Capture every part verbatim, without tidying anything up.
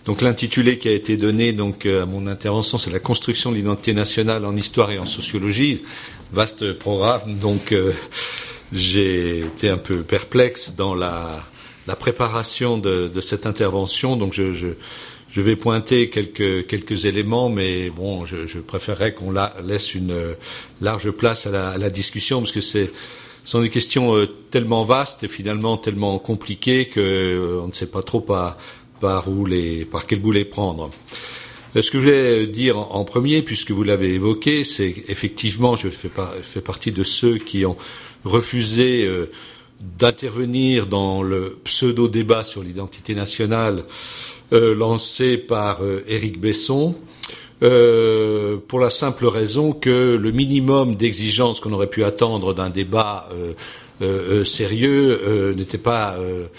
Donc l'intitulé qui a été donné donc à mon intervention, c'est la construction de l'identité nationale en histoire et en sociologie. Vaste programme, donc euh, j'ai été un peu perplexe dans la, la préparation de, de cette intervention. Donc je, je, je vais pointer quelques, quelques éléments, mais bon, je, je préférerais qu'on la, laisse une large place à la, à la discussion, parce que c'est Ce sont des questions euh, tellement vastes et finalement tellement compliquées que euh, on ne sait pas trop par, par où les, par quel bout les prendre. Euh, ce que je vais dire en, en premier, puisque vous l'avez évoqué, c'est effectivement, je fais, pas, fais partie de ceux qui ont refusé euh, d'intervenir dans le pseudo-débat sur l'identité nationale euh, lancé par euh, Éric Besson. Euh, pour la simple raison que le minimum d'exigence qu'on aurait pu attendre d'un débat euh, euh, sérieux euh, n'était pas euh,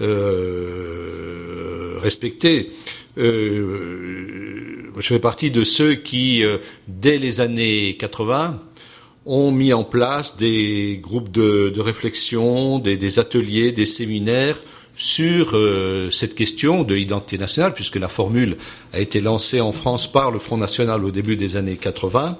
euh, respecté. Euh, je fais partie de ceux qui, euh, dès les années quatre-vingts, ont mis en place des groupes de, de réflexion, des, des ateliers, des séminaires sur euh, cette question de l'identité nationale, puisque la formule a été lancée en France par le Front National au début des années quatre-vingts.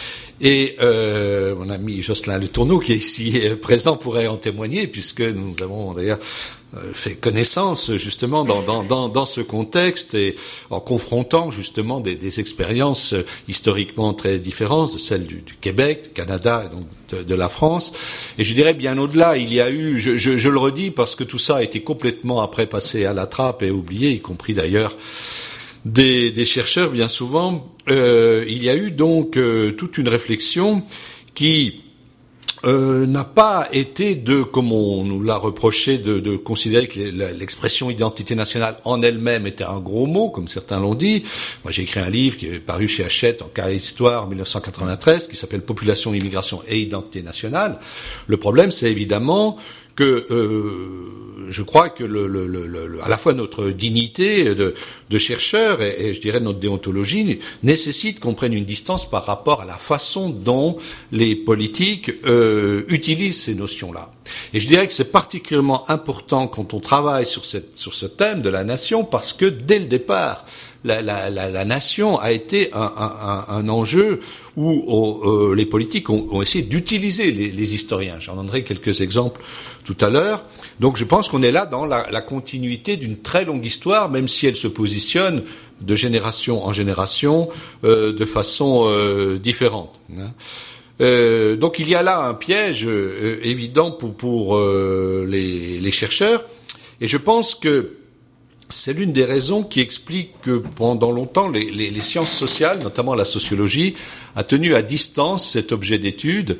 Et euh, mon ami Jocelyn Le Tourneau, qui est ici présent, pourrait en témoigner, puisque nous avons d'ailleurs fait connaissance justement dans, dans, dans, dans ce contexte, et en confrontant justement des, des expériences historiquement très différentes de celles du, du Québec, du Canada et donc de, de la France. Et je dirais bien au-delà, il y a eu, je, je, je le redis parce que tout ça a été complètement après passé à la trappe et oublié, y compris d'ailleurs des, des chercheurs bien souvent. Euh, il y a eu donc euh, toute une réflexion qui Euh, n'a pas été de, comme on nous l'a reproché, de, de considérer que l'expression identité nationale en elle-même était un gros mot, comme certains l'ont dit. Moi, j'ai écrit un livre qui est paru chez Hachette en carré histoire en mille neuf cent quatre-vingt-treize, qui s'appelle Population, immigration et identité nationale. Le problème, c'est évidemment que euh, je crois que le, le, le, le, à la fois notre dignité de, de chercheur et, et je dirais notre déontologie nécessite qu'on prenne une distance par rapport à la façon dont les politiques euh, utilisent ces notions-là. Et je dirais que c'est particulièrement important quand on travaille sur, cette, sur ce thème de la nation, parce que dès le départ, la, la, la, la nation a été un, un, un enjeu où euh, les politiques ont, ont essayé d'utiliser les, les historiens. J'en donnerai quelques exemples tout à l'heure. Donc je pense qu'on est là dans la, la continuité d'une très longue histoire, même si elle se positionne de génération en génération euh, de façon euh, différente. Hein. Euh, donc il y a là un piège euh, évident pour, pour euh, les, les chercheurs, et je pense que c'est l'une des raisons qui explique que pendant longtemps les, les, les sciences sociales, notamment la sociologie, a tenu à distance cet objet d'étude,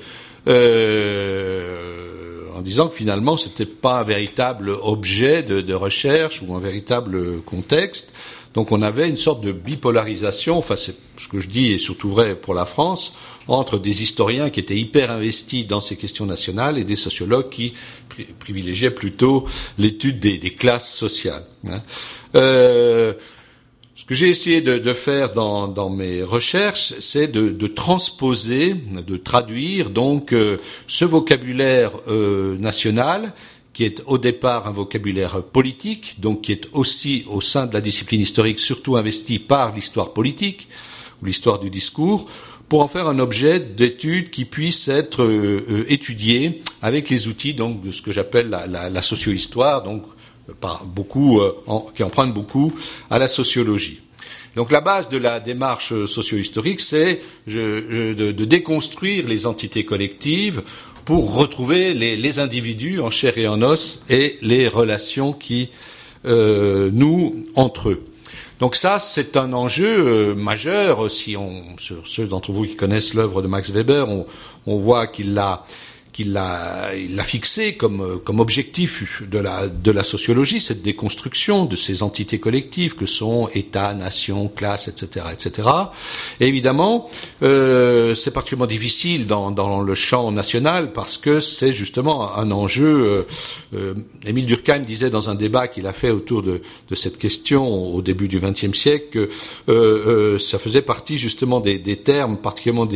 euh, en disant que finalement c'était pas un véritable objet de, de recherche ou un véritable contexte. Donc on avait une sorte de bipolarisation, enfin c'est ce que je dis est surtout vrai pour la France, entre des historiens qui étaient hyper investis dans ces questions nationales et des sociologues qui pri- privilégiaient plutôt l'étude des, des classes sociales. Hein. Euh, ce que j'ai essayé de, de faire dans, dans mes recherches, c'est de, de transposer, de traduire donc euh, ce vocabulaire euh, national, qui est au départ un vocabulaire politique, donc qui est aussi au sein de la discipline historique surtout investi par l'histoire politique, ou l'histoire du discours, pour en faire un objet d'étude qui puisse être euh, euh, étudié avec les outils donc de ce que j'appelle la, la, la socio-histoire, donc euh, par beaucoup, euh, en, qui empruntent beaucoup à la sociologie. Donc la base de la démarche socio-historique, c'est je, de, de déconstruire les entités collectives pour retrouver les, les individus en chair et en os et les relations qui euh, nouent entre eux. Donc ça, c'est un enjeu euh, majeur. Si on, sur ceux d'entre vous qui connaissent l'œuvre de Max Weber, on, on voit qu'il l'a, qu'il l'a, il l'a fixé comme, comme objectif de la, de la sociologie, cette déconstruction de ces entités collectives que sont État, nation, classe, et cetera, et cetera. Et évidemment, euh, c'est particulièrement difficile dans, dans le champ national parce que c'est justement un enjeu. Euh, euh, Émile Durkheim disait dans un débat qu'il a fait autour de, de cette question au début du vingtième siècle que euh, euh, ça faisait partie justement des, des termes, particulièrement des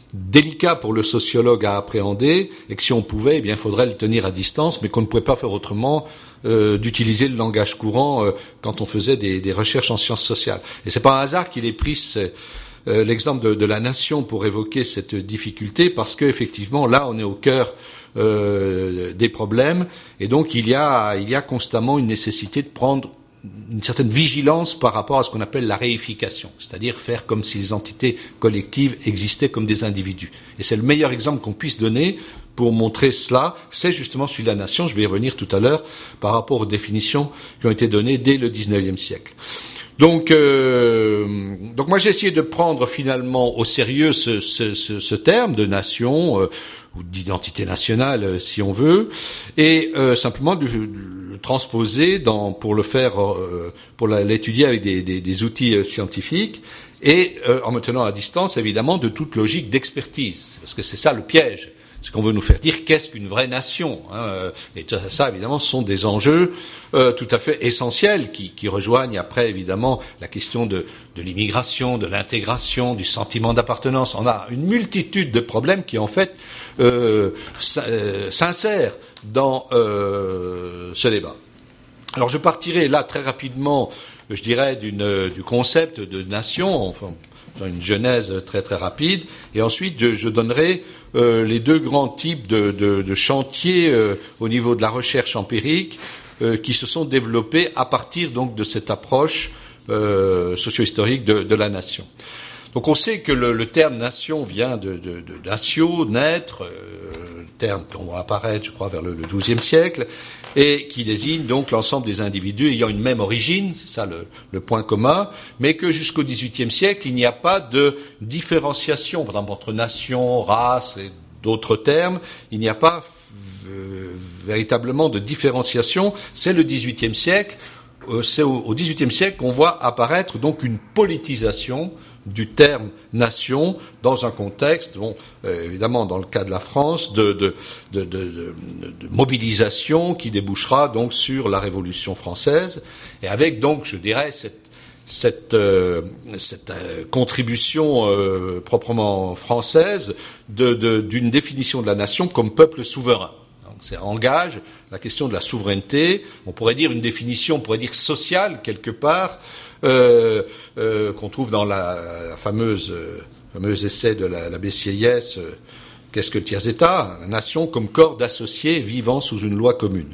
délicat pour le sociologue à appréhender, et que si on pouvait, eh bien, il faudrait le tenir à distance, mais qu'on ne pouvait pas faire autrement euh, d'utiliser le langage courant euh, quand on faisait des, des recherches en sciences sociales. Et c'est pas un hasard qu'il ait pris ce, euh, l'exemple de, de la nation pour évoquer cette difficulté, parce que effectivement, là, on est au cœur euh, des problèmes, et donc il y a, il y a constamment une nécessité de prendre une certaine vigilance par rapport à ce qu'on appelle la réification, c'est-à-dire faire comme si les entités collectives existaient comme des individus. Et c'est le meilleur exemple qu'on puisse donner pour montrer cela, c'est justement celui de la nation. Je vais y revenir tout à l'heure par rapport aux définitions qui ont été données dès le dix-neuvième siècle. Donc, euh, donc moi j'ai essayé de prendre finalement au sérieux ce, ce, ce, ce terme de nation, euh, ou d'identité nationale euh, si on veut, et euh, simplement de, de le transposer dans, pour le faire, euh, pour la, l'étudier avec des, des, des outils euh, scientifiques, et euh, en me tenant à distance évidemment de toute logique d'expertise, parce que c'est ça le piège. C'est qu'on veut nous faire dire qu'est-ce qu'une vraie nation, hein, et ça, évidemment, ce sont des enjeux euh, tout à fait essentiels qui, qui rejoignent après, évidemment, la question de, de l'immigration, de l'intégration, du sentiment d'appartenance. On a une multitude de problèmes qui, en fait, euh, s'insèrent dans euh, ce débat. Alors, je partirai là très rapidement, je dirais, d'une, du concept de nation, enfin, dans une genèse très très rapide, et ensuite je, je donnerai euh, les deux grands types de, de, de chantiers euh, au niveau de la recherche empirique euh, qui se sont développés à partir donc de cette approche euh, socio-historique de, de la nation. Donc on sait que le, le terme nation vient de, de, de natio, naître, euh, terme qu'on va apparaître, je crois, vers le douzième siècle, et qui désigne donc l'ensemble des individus ayant une même origine, c'est ça le, le point commun, mais que jusqu'au dix-huitième siècle, il n'y a pas de différenciation, par exemple, entre nation, race et d'autres termes, il n'y a pas euh, véritablement de différenciation. C'est le dix-huitième siècle, euh, c'est au, au dix-huitième siècle qu'on voit apparaître donc une politisation du terme nation dans un contexte, bon, euh, évidemment dans le cas de la France, de, de, de, de, de, de mobilisation qui débouchera donc sur la Révolution française, et avec donc, je dirais, cette, cette, euh, cette euh, contribution euh, proprement française de, de, d'une définition de la nation comme peuple souverain. Donc, ça engage la question de la souveraineté. On pourrait dire une définition, on pourrait dire sociale quelque part. Euh, euh, qu'on trouve dans la, la fameuse euh, fameux essai de la, la Bessieyès, euh, qu'est-ce que le tiers-État? La nation comme corps d'associés vivant sous une loi commune.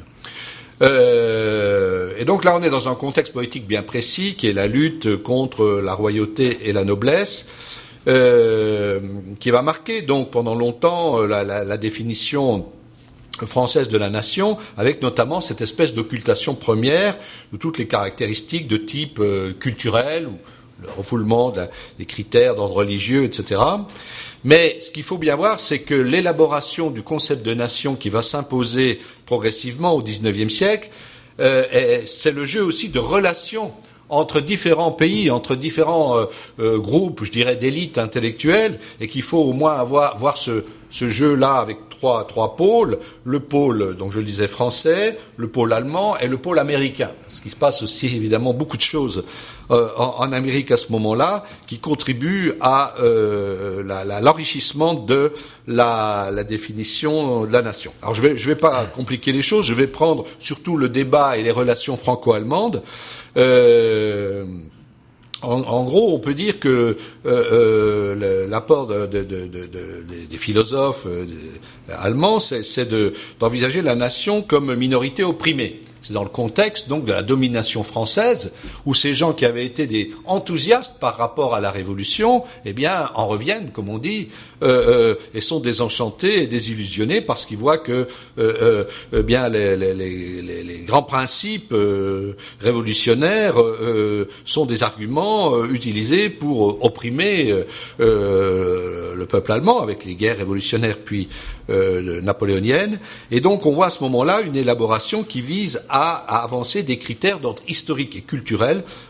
Euh, et donc là, on est dans un contexte politique bien précis, qui est la lutte contre la royauté et la noblesse, euh, qui va marquer donc pendant longtemps la, la, la définition française de la nation, avec notamment cette espèce d'occultation première de toutes les caractéristiques de type euh, culturel, ou le refoulement de la, des critères d'ordre religieux, et cetera. Mais ce qu'il faut bien voir, c'est que l'élaboration du concept de nation qui va s'imposer progressivement au dix-neuvième siècle, euh, est, c'est le jeu aussi de relations entre différents pays, entre différents euh, euh, groupes, je dirais, d'élites intellectuelles, et qu'il faut au moins avoir voir ce, ce jeu-là avec trois, trois pôles, le pôle, donc je le disais, français, le pôle allemand et le pôle américain. Parce qu'il se passe aussi évidemment beaucoup de choses euh, en, en Amérique à ce moment-là, qui contribuent à euh, la, la, l'enrichissement de la, la définition de la nation. Alors je vais, je vais pas compliquer les choses, je vais prendre surtout le débat et les relations franco-allemandes. Euh, En, en gros, on peut dire que euh, euh, l'apport de, de, de, de, de, des philosophes euh, allemands, c'est, c'est de, d'envisager la nation comme minorité opprimée. C'est dans le contexte donc de la domination française, où ces gens qui avaient été des enthousiastes par rapport à la Révolution, eh bien, en reviennent, comme on dit, euh, euh, et sont désenchantés et désillusionnés parce qu'ils voient que, euh, euh, bien, les, les, les, les grands principes euh, révolutionnaires euh, sont des arguments euh, utilisés pour opprimer euh, le peuple allemand avec les guerres révolutionnaires puis euh, napoléoniennes. Et donc, on voit à ce moment-là une élaboration qui vise à à, à avancer des critères d'ordre historique et culturel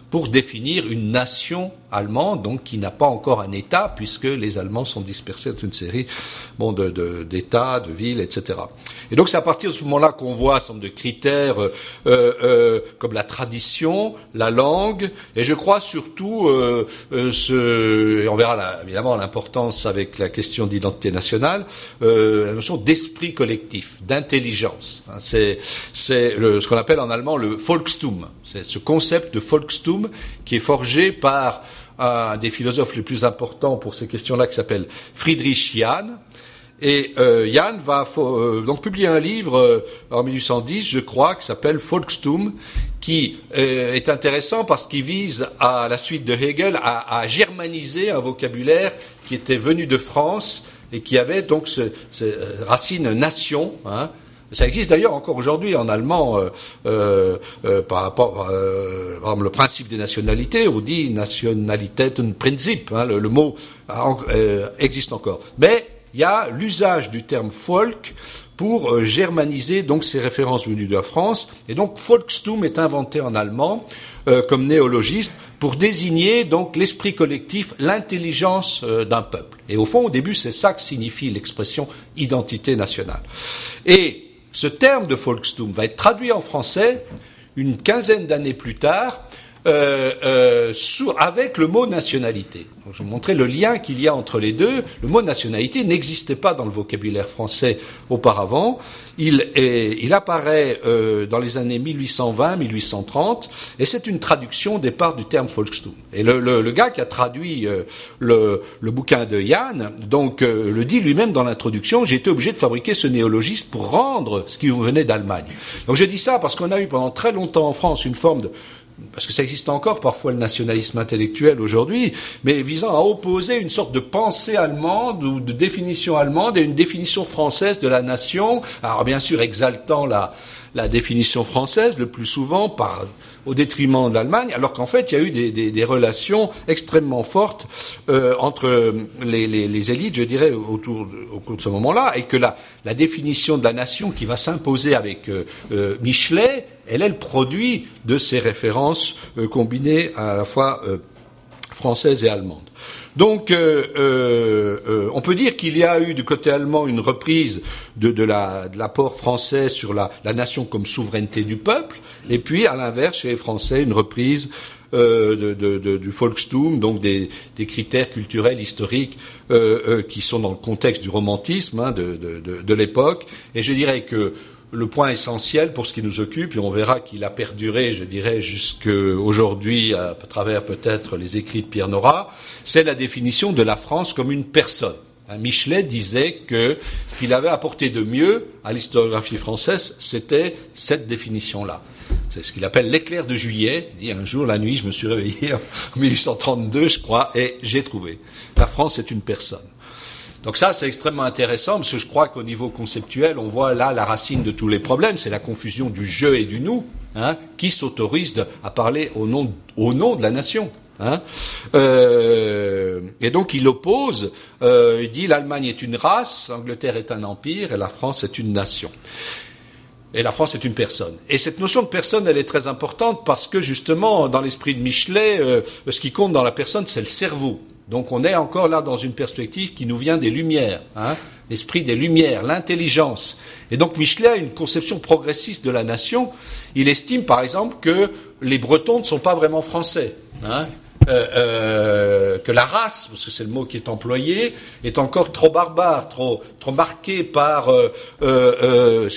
pour définir une nation allemande, donc qui n'a pas encore un État, puisque les Allemands sont dispersés dans une série bon, de, de, d'États, de villes, et cetera. Et donc c'est à partir de ce moment-là qu'on voit un certain nombre de critères euh, euh, comme la tradition, la langue, et je crois surtout, euh, euh, ce, et on verra là, évidemment l'importance avec la question d'identité nationale, euh, la notion d'esprit collectif, d'intelligence. Hein, c'est c'est le, ce qu'on appelle en allemand le Volkstum. C'est ce concept de Volkstum qui est forgé par un des philosophes les plus importants pour ces questions-là qui s'appelle Friedrich Jahn. Et euh, Jahn va euh, donc publier un livre euh, en mille huit cent dix, je crois, qui s'appelle Volkstum, qui euh, est intéressant parce qu'il vise, à la suite de Hegel, à, à germaniser un vocabulaire qui était venu de France et qui avait donc ce, ce euh, racine nation, hein. Ça existe d'ailleurs encore aujourd'hui en allemand euh, euh, euh, par rapport euh, par exemple, le principe des nationalités, on dit Nationalitätenprinzip, hein, le, le mot euh, existe encore. Mais il y a l'usage du terme Volk pour euh, germaniser donc ces références venues de la France, et donc Volkstum est inventé en allemand euh, comme néologisme pour désigner donc l'esprit collectif, l'intelligence euh, d'un peuple. Et au fond, au début, c'est ça que signifie l'expression identité nationale. Et ce terme de Volkstum va être traduit en français une quinzaine d'années plus tard euh, euh, sous, avec le mot nationalité. Donc, je vais vous montrer le lien qu'il y a entre les deux. Le mot nationalité n'existait pas dans le vocabulaire français auparavant. Il, est, il apparaît euh, dans les années mille huit cent vingt mille huit cent trente et c'est une traduction au départ du terme Volkstum. Et le, le, le gars qui a traduit euh, le, le bouquin de Jahn, donc euh, le dit lui-même dans l'introduction, j'ai été obligé de fabriquer ce néologisme pour rendre ce qui venait d'Allemagne. Donc je dis ça parce qu'on a eu pendant très longtemps en France une forme de... parce que ça existe encore parfois le nationalisme intellectuel aujourd'hui, mais visant à opposer une sorte de pensée allemande ou de définition allemande et une définition française de la nation, alors bien sûr exaltant la, la définition française le plus souvent par, au détriment de l'Allemagne, alors qu'en fait il y a eu des, des, des relations extrêmement fortes euh, entre les, les, les élites, je dirais, autour de, au cours de ce moment-là, et que la, la définition de la nation qui va s'imposer avec euh, euh, Michelet, elle est le produit de ces références euh, combinées à la fois euh, françaises et allemandes. Donc, euh, euh, euh, on peut dire qu'il y a eu du côté allemand une reprise de, de, la, de l'apport français sur la, la nation comme souveraineté du peuple, et puis à l'inverse, chez les Français, une reprise euh, de, de, de, du Volkstum, donc des, des critères culturels, historiques, euh, euh, qui sont dans le contexte du romantisme hein, de, de, de, de l'époque. Et je dirais que le point essentiel pour ce qui nous occupe, et on verra qu'il a perduré, je dirais, jusqu'aujourd'hui, à travers peut-être les écrits de Pierre Nora, c'est la définition de la France comme une personne. Michelet disait que ce qu'il avait apporté de mieux à l'historiographie française, c'était cette définition-là. C'est ce qu'il appelle l'éclair de juillet. Il dit un jour, la nuit, je me suis réveillé en mille huit cent trente-deux, je crois, et j'ai trouvé. La France est une personne. Donc ça, c'est extrêmement intéressant, parce que je crois qu'au niveau conceptuel, on voit là la racine de tous les problèmes, c'est la confusion du je et du nous, hein, qui s'autorise de, à parler au nom, au nom de la nation. Hein. Euh, et donc il oppose, euh, il dit l'Allemagne est une race, l'Angleterre est un empire, et la France est une nation. Et la France est une personne. Et cette notion de personne, elle est très importante, parce que justement, dans l'esprit de Michelet, euh, ce qui compte dans la personne, c'est le cerveau. Donc on est encore là dans une perspective qui nous vient des Lumières, hein, l'esprit des Lumières, l'intelligence. Et donc Michelet a une conception progressiste de la nation. Il estime par exemple que les Bretons ne sont pas vraiment français, hein, euh, euh, que la race, parce que c'est le mot qui est employé, est encore trop barbare, trop, trop marquée par euh, euh, euh,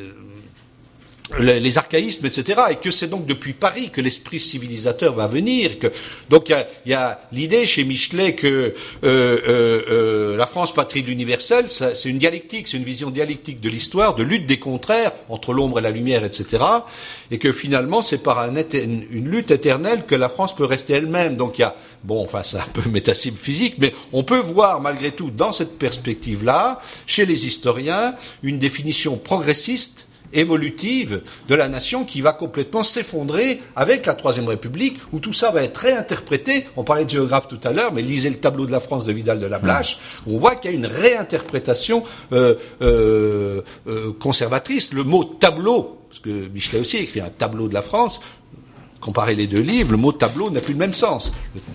les archaïsmes, et cetera, et que c'est donc depuis Paris que l'esprit civilisateur va venir. Que, donc il y a, y a l'idée chez Michelet que euh, euh, euh, la France, patrie de l'universel, ça, c'est une dialectique, c'est une vision dialectique de l'histoire, de lutte des contraires entre l'ombre et la lumière, et cetera, et que finalement c'est par un éter, une lutte éternelle que la France peut rester elle-même. Donc il y a, bon, enfin c'est un peu métacible physique, mais on peut voir malgré tout dans cette perspective-là, chez les historiens, une définition progressiste, évolutive de la nation qui va complètement s'effondrer avec la Troisième République, où tout ça va être réinterprété. On parlait de géographe tout à l'heure, mais lisez le tableau de la France de Vidal de la Blache, où on voit qu'il y a une réinterprétation euh, euh, euh, conservatrice. Le mot tableau, parce que Michelet aussi écrit un tableau de la France, comparer les deux livres, le mot tableau n'a plus le même sens.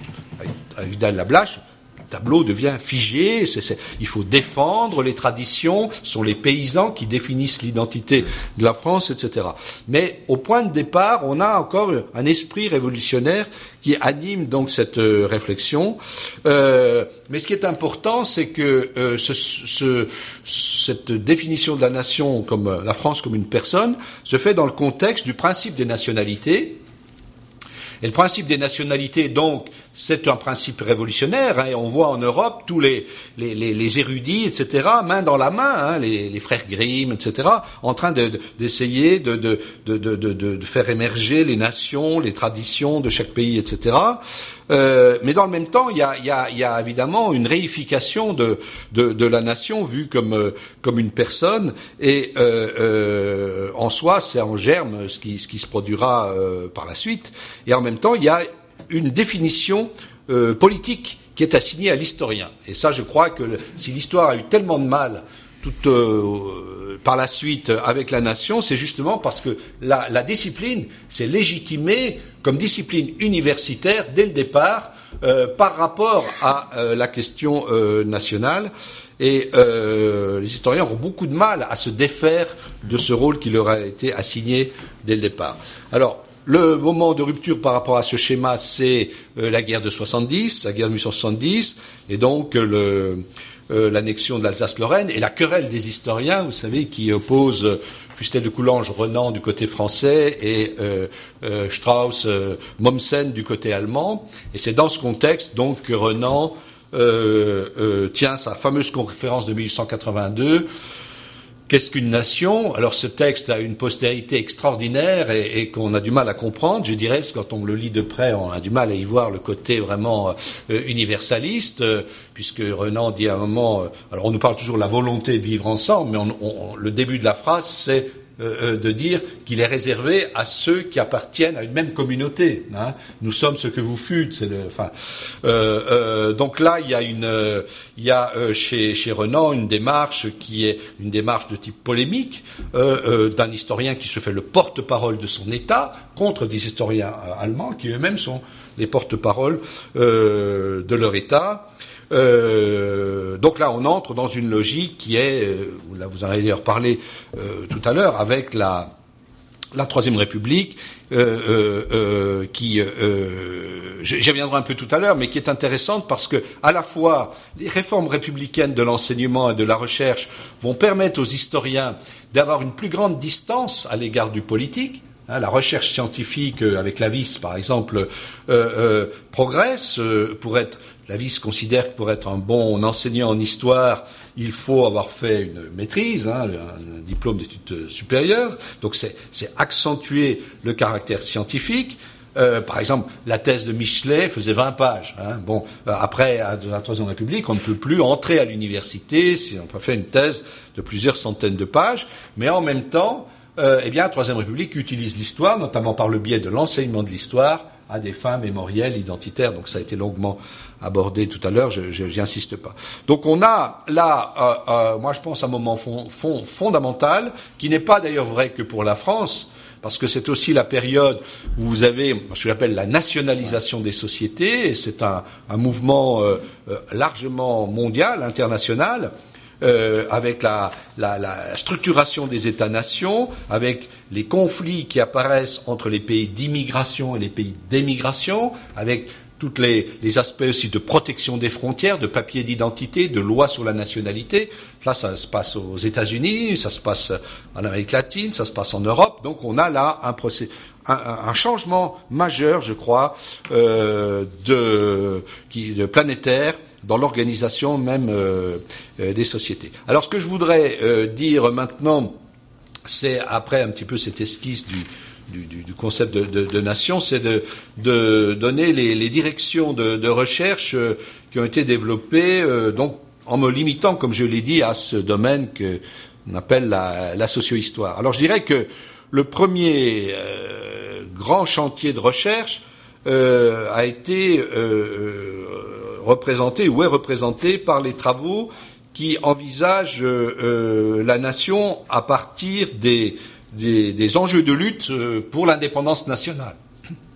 Avec Vidal-Lablache, le tableau devient figé, c'est, c'est, il faut défendre les traditions, ce sont les paysans qui définissent l'identité de la France, et cetera. Mais au point de départ, on a encore un esprit révolutionnaire qui anime donc cette euh, réflexion. Euh, mais ce qui est important, c'est que euh, ce, ce, cette définition de la nation comme euh, la France comme une personne se fait dans le contexte du principe des nationalités. Et le principe des nationalités, donc, c'est un principe révolutionnaire. Hein, et on voit en Europe tous les, les, les, les érudits, et cetera, main dans la main, hein, les, les frères Grimm, et cetera, en train de, de, d'essayer de, de, de, de, de, de faire émerger les nations, les traditions de chaque pays, et cetera. Euh, mais dans le même temps, il y a, il y a, il y a évidemment une réification de, de, de la nation vue comme, euh, comme une personne. Et euh, euh, en soi, c'est en germe ce qui, ce qui se produira euh, par la suite. Et en même temps, il y a une définition euh, politique qui est assignée à l'historien. Et ça, je crois que le, si l'histoire a eu tellement de mal tout, euh, par la suite avec la nation, c'est justement parce que la, la discipline s'est légitimée comme discipline universitaire dès le départ euh, par rapport à euh, la question euh, nationale. Et euh, les historiens auront beaucoup de mal à se défaire de ce rôle qui leur a été assigné dès le départ. Alors, le moment de rupture par rapport à ce schéma, c'est euh, la guerre de soixante-dix, la guerre de mille huit cent soixante-dix, et donc euh, le, euh, l'annexion de l'Alsace-Lorraine, et la querelle des historiens, vous savez, qui oppose euh, Fustel de Coulanges, Renan du côté français, et euh, euh, Strauss, euh, Mommsen du côté allemand. Et c'est dans ce contexte, donc, que Renan euh, euh, tient sa fameuse conférence de mille huit cent quatre-vingt-deux. Qu'est-ce qu'une nation? Alors ce texte a une postérité extraordinaire et, et qu'on a du mal à comprendre, je dirais, parce que quand on le lit de près, on a du mal à y voir le côté vraiment euh, universaliste, euh, puisque Renan dit à un moment, euh, alors on nous parle toujours de la volonté de vivre ensemble, mais on, on, le début de la phrase, c'est Euh, de dire qu'il est réservé à ceux qui appartiennent à une même communauté. Hein. Nous sommes ce que vous fûtes. C'est le, enfin, euh, euh, donc là, il y a une, euh, il y a euh, chez, chez Renan une démarche qui est une démarche de type polémique euh, euh, d'un historien qui se fait le porte-parole de son État contre des historiens euh, allemands qui eux-mêmes sont les porte-parole euh, de leur État. Euh, donc là, on entre dans une logique qui est, euh, là vous en avez d'ailleurs parlé euh, tout à l'heure, avec la, la Troisième République, euh, euh, euh, qui, euh, j'y reviendrai un peu tout à l'heure, mais qui est intéressante parce que à la fois les réformes républicaines de l'enseignement et de la recherche vont permettre aux historiens d'avoir une plus grande distance à l'égard du politique. Hein, la recherche scientifique, euh, avec Lavis par exemple, euh, euh, progresse. Euh, pour être, Lavis considère que pour être un bon enseignant en histoire, il faut avoir fait une maîtrise, hein, un, un diplôme d'études supérieures. Donc c'est, c'est accentuer le caractère scientifique. Euh, par exemple, la thèse de Michelet faisait vingt pages. Hein. Bon, euh, après, à la Troisième République, on ne peut plus entrer à l'université si on peut faire une thèse de plusieurs centaines de pages. Mais en même temps, Euh, eh bien, la Troisième République utilise l'histoire, notamment par le biais de l'enseignement de l'histoire, à des fins mémorielles, identitaires. Donc, ça a été longuement abordé tout à l'heure. Je, je, j'y insiste pas. Donc, on a là, euh, euh, moi, je pense, un moment fond, fond, fondamental, qui n'est pas d'ailleurs vrai que pour la France, parce que c'est aussi la période où vous avez ce que j'appelle la nationalisation des sociétés. Et c'est un, un mouvement euh, euh, largement mondial, international. Euh, avec la, la, la structuration des États-nations, avec les conflits qui apparaissent entre les pays d'immigration et les pays d'émigration, avec tous les, les aspects aussi de protection des frontières, de papiers d'identité, de lois sur la nationalité. Là, ça se passe aux États-Unis, ça se passe en Amérique latine, ça se passe en Europe. Donc, on a là un procès, un, un changement majeur, je crois, euh, de, qui, de planétaire, dans l'organisation même euh, euh, des sociétés. Alors ce que je voudrais euh, dire maintenant, c'est après un petit peu cette esquisse du, du, du concept de, de, de nation, c'est de, de donner les, les directions de, de recherche euh, qui ont été développées, euh, donc en me limitant, comme je l'ai dit, à ce domaine que on appelle la, la socio-histoire. Alors je dirais que le premier euh, grand chantier de recherche euh, a été euh, représenté ou est représenté par les travaux qui envisagent euh, euh, la nation à partir des, des, des enjeux de lutte euh, pour l'indépendance nationale.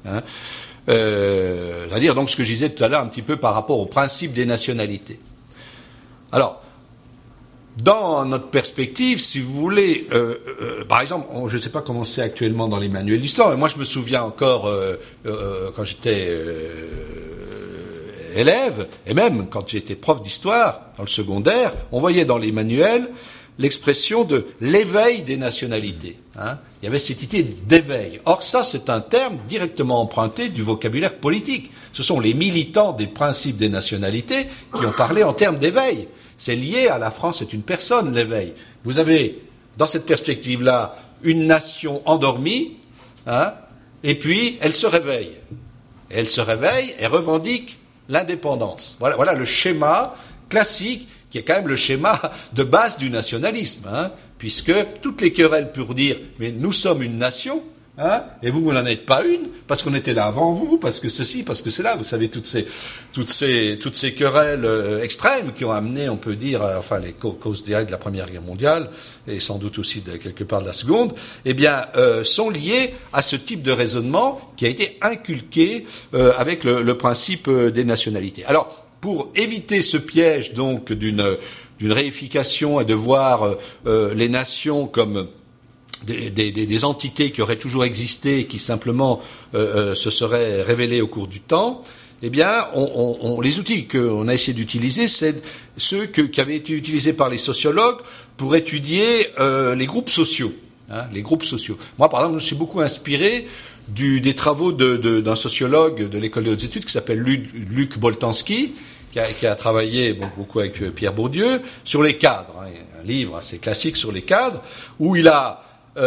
Hein. Euh, c'est-à-dire donc ce que je disais tout à l'heure un petit peu par rapport au principe des nationalités. Alors, dans notre perspective, si vous voulez, euh, euh, par exemple, on, je ne sais pas comment c'est actuellement dans les manuels d'histoire, mais moi je me souviens encore euh, euh, quand j'étais euh, élève, et même quand j'étais prof d'histoire dans le secondaire, on voyait dans les manuels l'expression de l'éveil des nationalités. Hein. Il y avait cette idée d'éveil. Or ça, c'est un terme directement emprunté du vocabulaire politique. Ce sont les militants des principes des nationalités qui ont parlé en termes d'éveil. C'est lié à la France, c'est une personne, l'éveil. Vous avez, dans cette perspective-là, une nation endormie, hein, et puis elle se réveille. Et elle se réveille et revendique l'indépendance. Voilà, voilà le schéma classique, qui est quand même le schéma de base du nationalisme, hein, puisque toutes les querelles pour dire « mais nous sommes une nation », hein, et vous, vous n'en êtes pas une, parce qu'on était là avant vous, parce que ceci, parce que cela, vous savez, toutes ces, toutes ces, toutes ces querelles euh, extrêmes qui ont amené, on peut dire, euh, enfin, les causes directes de la Première Guerre mondiale, et sans doute aussi de quelque part de la Seconde, eh bien, euh, sont liées à ce type de raisonnement qui a été inculqué euh, avec le, le principe euh, des nationalités. Alors, pour éviter ce piège, donc, d'une, d'une réification et de voir euh, les nations comme Des, des, des entités qui auraient toujours existé et qui simplement euh, euh, se seraient révélées au cours du temps, eh bien, on, on, on, les outils qu'on a essayé d'utiliser, c'est ceux que, qui avaient été utilisés par les sociologues pour étudier euh, les groupes sociaux. Hein, les groupes sociaux. Moi, par exemple, je me suis beaucoup inspiré du, des travaux de, de, d'un sociologue de l'école des hautes études qui s'appelle Luc Boltanski, qui a, qui a travaillé bon, beaucoup avec Pierre Bourdieu sur les cadres. Hein, un livre assez classique sur les cadres, où il a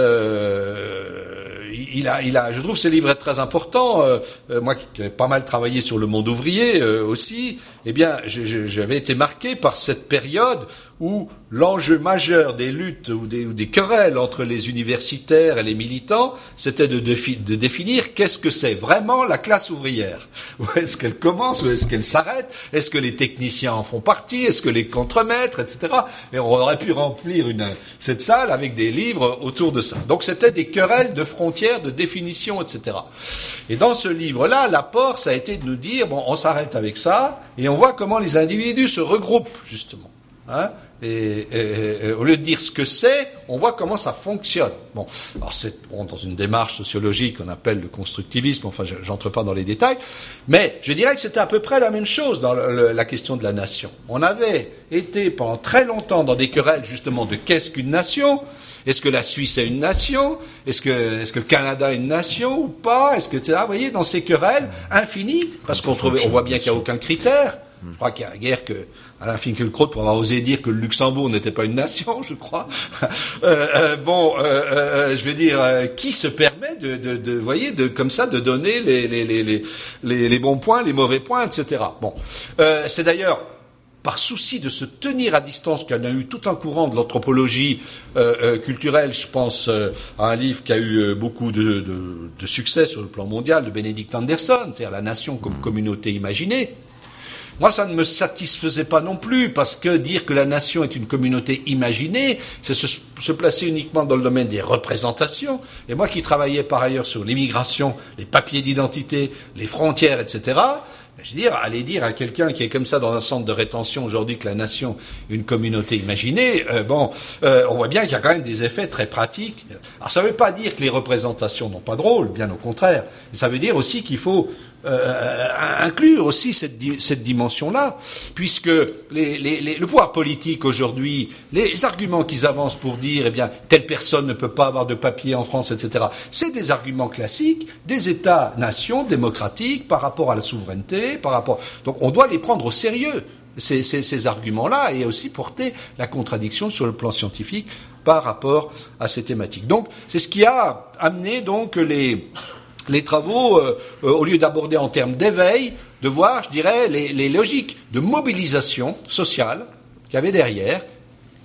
Euh, il a, il a, je trouve ces livres être très importants. Euh, moi, qui ai pas mal travaillé sur le monde ouvrier euh, aussi, eh bien, je, je, j'avais été marqué par cette période où l'enjeu majeur des luttes ou des, ou des querelles entre les universitaires et les militants, c'était de, défi, de définir qu'est-ce que c'est vraiment la classe ouvrière. Où est-ce qu'elle commence, où est-ce qu'elle s'arrête, est-ce que les techniciens en font partie, est-ce que les contremaîtres, et cetera. Et on aurait pu remplir une, cette salle avec des livres autour de ça. Donc c'était des querelles de frontières, de définition, et cetera. Et dans ce livre-là, l'apport, ça a été de nous dire, bon, on s'arrête avec ça, et on voit comment les individus se regroupent, justement. Hein, et, et, et au lieu de dire ce que c'est, on voit comment ça fonctionne. Bon, alors c'est bon, dans une démarche sociologique qu'on appelle le constructivisme. Enfin, je, j'entre pas dans les détails, mais je dirais que c'était à peu près la même chose dans le, le, la question de la nation. On avait été pendant très longtemps dans des querelles justement de qu'est-ce qu'une nation. Est-ce que la Suisse est une nation? Est-ce que, est-ce que le Canada est une nation ou pas? Est-ce que, et cetera. Vous voyez, dans ces querelles infinies, parce qu'on trouvait, on voit bien qu'il n'y a aucun critère. Je crois qu'il y a guère que Alain Finkielkraut pour avoir osé dire que le Luxembourg n'était pas une nation, je crois. euh, euh, bon, euh, euh, je vais dire, euh, qui se permet de, de, de, voyez, de comme ça, de donner les, les, les, les, les, les bons points, les mauvais points, et cetera. Bon, euh, c'est d'ailleurs par souci de se tenir à distance, qu'il y en a eu tout un courant de l'anthropologie euh, euh, culturelle, je pense euh, à un livre qui a eu euh, beaucoup de, de, de succès sur le plan mondial, de Benedict Anderson, c'est-à-dire la nation comme communauté imaginée. Moi, ça ne me satisfaisait pas non plus, parce que dire que la nation est une communauté imaginée, c'est se, se placer uniquement dans le domaine des représentations. Et moi qui travaillais par ailleurs sur l'immigration, les papiers d'identité, les frontières, et cetera, je veux dire, aller dire à quelqu'un qui est comme ça dans un centre de rétention aujourd'hui que la nation est une communauté imaginée, euh, bon, euh, on voit bien qu'il y a quand même des effets très pratiques. Alors ça ne veut pas dire que les représentations n'ont pas de rôle, bien au contraire. Mais ça veut dire aussi qu'il faut euh, inclure aussi cette, di- cette dimension-là, puisque les, les, les, le pouvoir politique aujourd'hui, les arguments qu'ils avancent pour dire, eh bien, telle personne ne peut pas avoir de papier en France, et cetera, c'est des arguments classiques des États-nations démocratiques par rapport à la souveraineté, par rapport. Donc, on doit les prendre au sérieux, ces, ces, ces arguments-là, et aussi porter la contradiction sur le plan scientifique par rapport à ces thématiques. Donc, c'est ce qui a amené donc les les travaux, euh, euh, au lieu d'aborder en termes d'éveil, de voir, je dirais, les, les logiques de mobilisation sociale qu'il y avait derrière,